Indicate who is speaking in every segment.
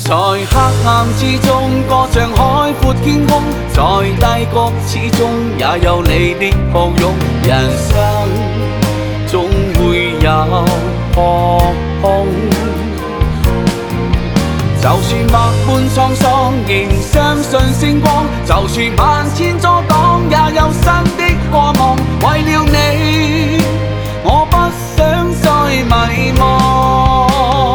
Speaker 1: 在黑暗之中，歌唱海阔天空，在低谷始終也有你的抱擁。人生總會有破空，就算百般滄桑，仍相信星光；就算萬千阻擋，也有新的渴望。為了你，我不想再迷惘。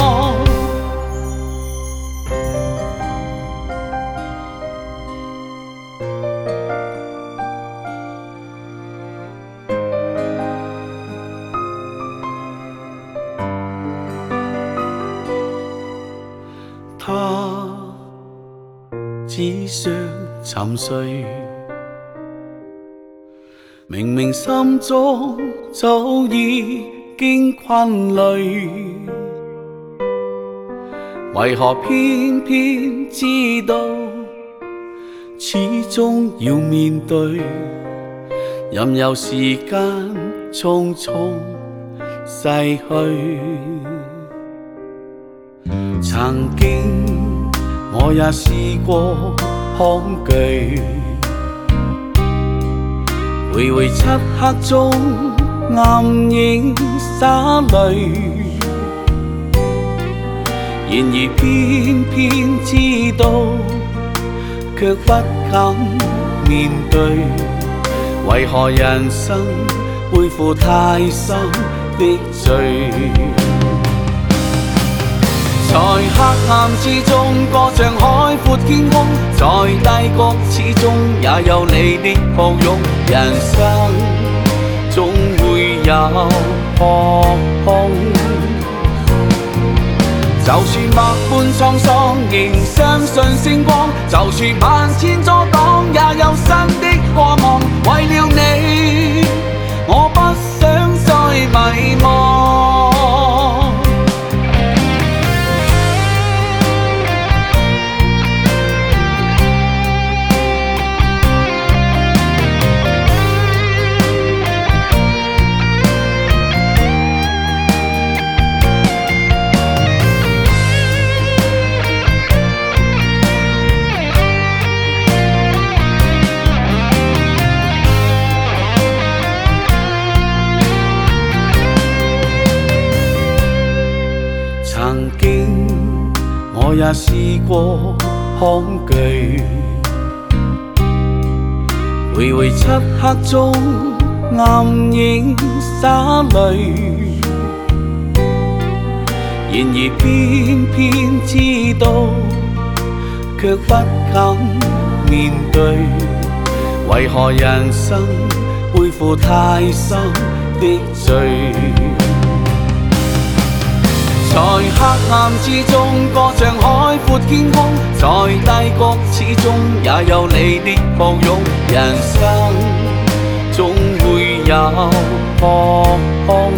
Speaker 1: 他只想沉睡，明明心中早已經困累，為何偏偏知道始終要面對，任由時間匆匆逝去。曾經我也試過恐懼，回回漆黑中暗影灑淚，然而偏偏知道，卻不敢面對，為何人生背負太深的罪？在黑暗之中，歌唱海闊天空，在低谷始終也有你的抱擁。人生總會有破空，就算百般滄桑，仍相信星光；就算萬千阻擋，也有新的渴望。為了你，我不想再迷惘。曾經我也試過恐懼，回回漆黑中暗影灑淚，然而偏偏知道，卻不敢面對，為何人生背負太深的罪？在黑暗之中，歌唱海闊天空，在低谷始終也有你的抱擁。人生總會有破空，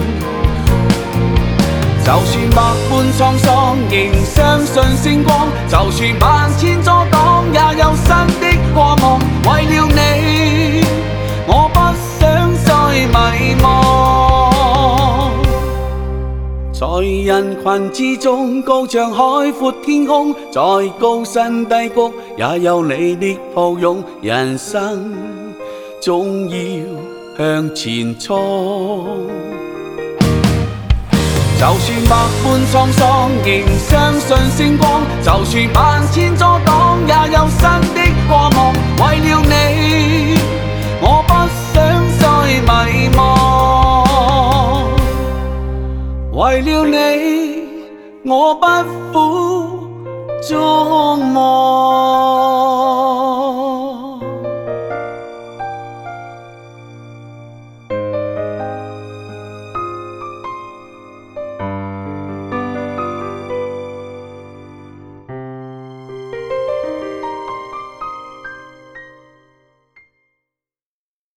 Speaker 1: 就算百般滄桑，仍相信星光；就算萬千阻擋，也有新的渴望。為了你，我不想再迷惘。在人群之中，高唱海闊天空，在高山低谷，也有你的抱擁。人生總要向前衝，就算百般滄桑，仍相信星光；就算萬千阻擋，也有新的渴望。為了你，我不想再迷惘。為了你，我不負眾望。